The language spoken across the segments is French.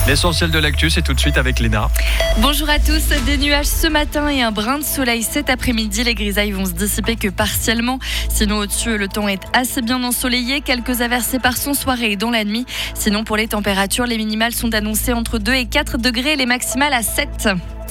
L'essentiel de l'actu, c'est tout de suite avec Léna. Bonjour à tous. Des nuages ce matin et un brin de soleil cet après-midi. Les grisailles vont se dissiper que partiellement. Sinon, au-dessus, le temps est assez bien ensoleillé. Quelques averses éparses en soirée et dans la nuit. Sinon, pour les températures, les minimales sont annoncées entre 2 et 4 degrés et les maximales à 7.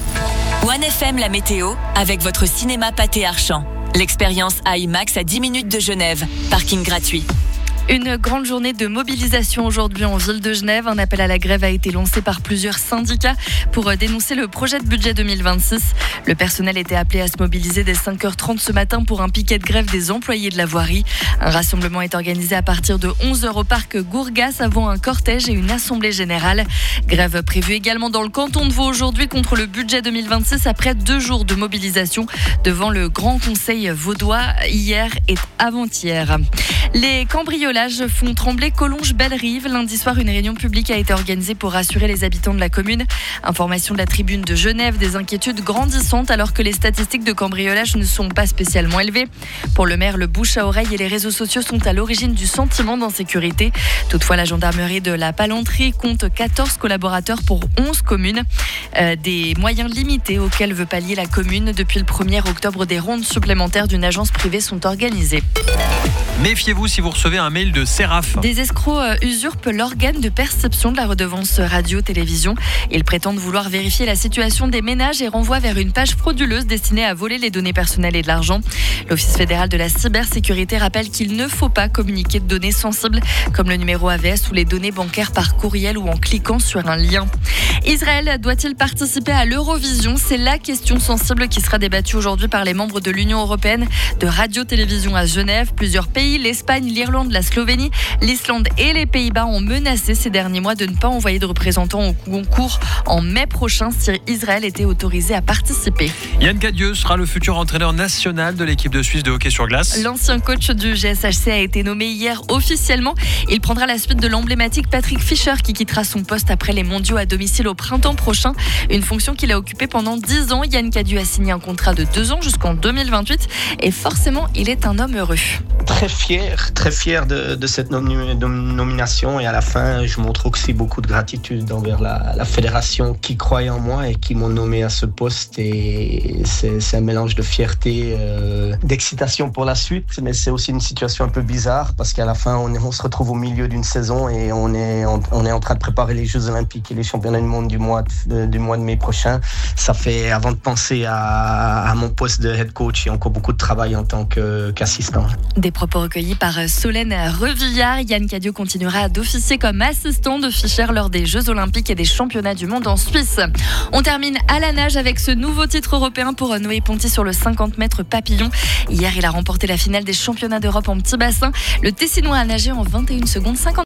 1FM la météo avec votre cinéma Pathé Archamp. L'expérience IMAX à 10 minutes de Genève. Parking gratuit. Une grande journée de mobilisation aujourd'hui en ville de Genève. Un appel à la grève a été lancé par plusieurs syndicats pour dénoncer le projet de budget 2026. Le personnel était appelé à se mobiliser dès 5h30 ce matin pour un piquet de grève des employés de la voirie. Un rassemblement est organisé à partir de 11h au parc Gourgas avant un cortège et une assemblée générale. Grève prévue également dans le canton de Vaud aujourd'hui contre le budget 2026 après 2 jours de mobilisation devant le Grand Conseil vaudois hier et avant-hier. Les cambriolages font trembler Collonges-Bellerive. Lundi soir, une réunion publique a été organisée pour rassurer les habitants de la commune. Information de la Tribune de Genève, des inquiétudes grandissantes alors que les statistiques de cambriolage ne sont pas spécialement élevées. Pour le maire, le bouche à oreille et les réseaux sociaux sont à l'origine du sentiment d'insécurité. Toutefois, la gendarmerie de la Palanterie compte 14 collaborateurs pour 11 communes. Des moyens limités auxquels veut pallier la commune. Depuis le 1er octobre, des rondes supplémentaires d'une agence privée sont organisées. Méfiez-vous si vous recevez un mail de Séraph. Des escrocs usurpent l'organe de perception de la redevance radio-télévision. Ils prétendent vouloir vérifier la situation des ménages et renvoient vers une page frauduleuse destinée à voler les données personnelles et de l'argent. L'Office fédéral de la cybersécurité rappelle qu'il ne faut pas communiquer de données sensibles comme le numéro AVS ou les données bancaires par courriel ou en cliquant sur un lien. Israël doit-il participer à l'Eurovision ? C'est la question sensible qui sera débattue aujourd'hui par les membres de l'Union européenne de radio-télévision à Genève. Plusieurs pays, l'Espagne, l'Irlande, la Slovénie, l'Islande et les Pays-Bas ont menacé ces derniers mois de ne pas envoyer de représentants au concours en mai prochain si Israël était autorisé à participer. Yann Cadieux sera le futur entraîneur national de l'équipe de Suisse de hockey sur glace. L'ancien coach du GSHC a été nommé hier officiellement. Il prendra la suite de l'emblématique Patrick Fischer qui quittera son poste après les mondiaux à domicile au printemps prochain. Une fonction qu'il a occupée pendant 10 ans. Yann Cadieux a signé un contrat de 2 ans jusqu'en 2028 et forcément, il est un homme heureux. Très fier de cette nomination et à la fin, je montre aussi beaucoup de gratitude envers la fédération qui croyait en moi et qui m'ont nommé à ce poste et c'est un mélange de fierté, d'excitation pour la suite, mais c'est aussi une situation un peu bizarre parce qu'à la fin, on se retrouve au milieu d'une saison et on est en train de préparer les Jeux Olympiques et les Championnats du Monde du mois de mai prochain. Ça fait, avant de penser à mon poste de head coach, il y a encore beaucoup de travail en tant qu'assistant. Des propos recueillis par Solène Revillard. Yann Cadieux continuera d'officier comme assistant de Fischer lors des Jeux Olympiques et des Championnats du Monde en Suisse. On termine à la nage avec ce nouveau titre européen pour Noé Ponty sur le 50 mètres papillon. Hier, il a remporté la finale des Championnats d'Europe en petit bassin. Le Tessinois a nagé en 21 secondes 50.